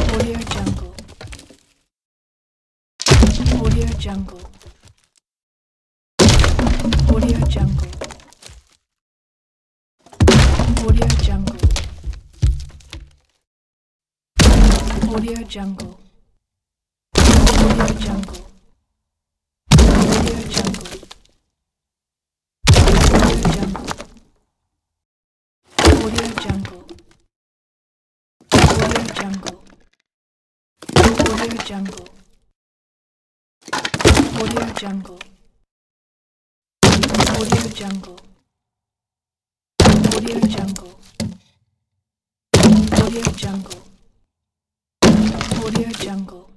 Audio Jungle. Audio Jungle. Audio Jungle. Audio Jungle. Audio Jungle. Audio Jungle. Audio Jungle. Audio Jungle. Audio Jungle. Audio Jungle. Audio Jungle. Audio Jungle. Audio Jungle. Audio Jungle. Audio Jungle.